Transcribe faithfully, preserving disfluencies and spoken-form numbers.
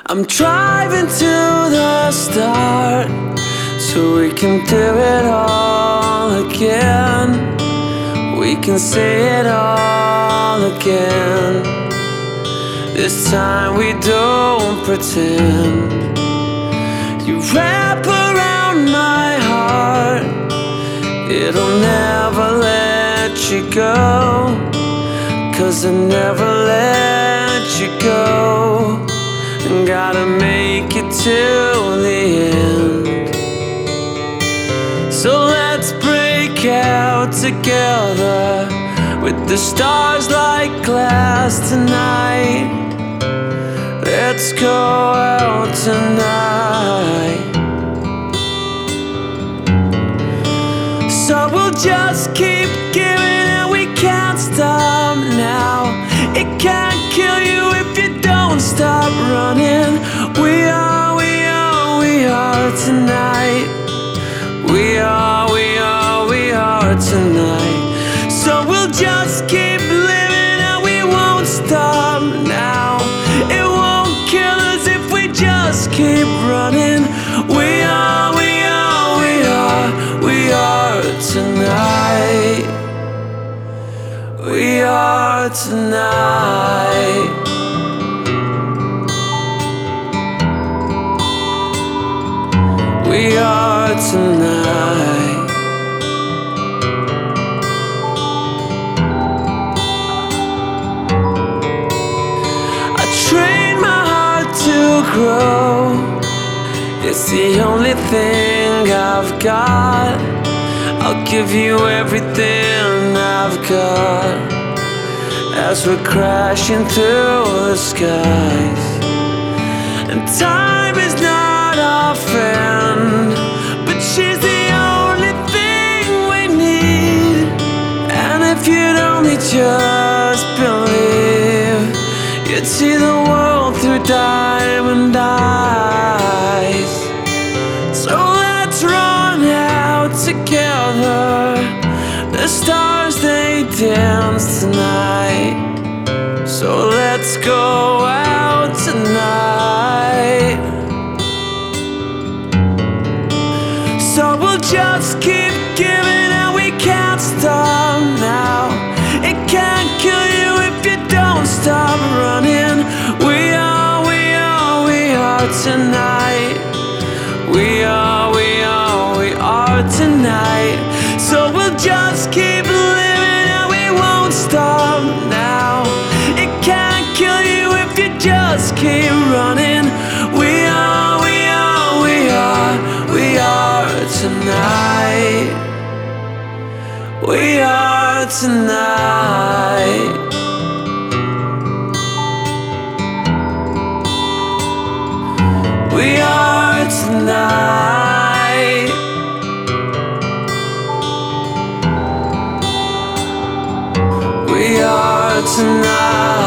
I'm driving to the start so we can do it all again. We can say it all again. This time we don't pretend. You wrap around my heart, it'll never let you go, 'cause I never let you go. And gotta make it till the end. So let's break out together with the stars like glass tonight. Let's go out tonight. So we'll just keep giving and we can't stop now. It can't kill you if you don't stop running. We are, we are, we are tonight. We are, we are, we are tonight. So we'll just keep living and we won't stop now. It won't kill us if we just keep running. We are, we are, we are, we are tonight. We are tonight. We are tonight. I train my heart to grow. It's the only thing I've got. I'll give you everything I've got as we're crashing through the skies. And time is not our friend, but she's the only thing we need. And if you'd only just believe, you'd see the world through diamond eyes. So let's run out together. The stars, they dance tonight. So let's go out tonight. So we'll just keep giving and we can't stop now. It can't kill you if you don't stop running. We are, we are, we are tonight. We are, we are, we are tonight. So we'll just keep living and we won't stop now. It can't kill you if you just keep running. We are, we are, we are, we are tonight. We are tonight. We are tonight. We are tonight.